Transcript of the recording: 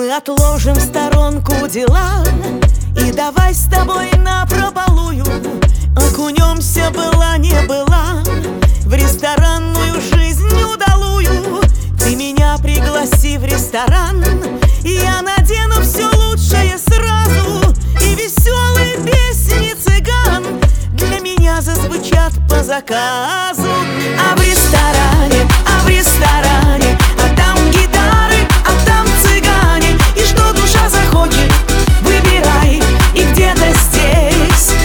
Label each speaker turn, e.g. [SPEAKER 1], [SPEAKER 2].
[SPEAKER 1] Мы отложим в сторонку дела и давай с тобой напропалую окунемся, была не была, в ресторанную жизнь удалую. Ты меня пригласи в ресторан, и я надену все лучшее сразу, и веселые песни цыган для меня зазвучат по заказу.